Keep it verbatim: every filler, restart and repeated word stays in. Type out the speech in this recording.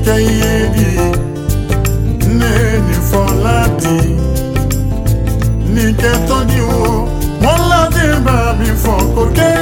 keyedi neni foladi ni ketodi o wọ́n láti bá mi fọ kókè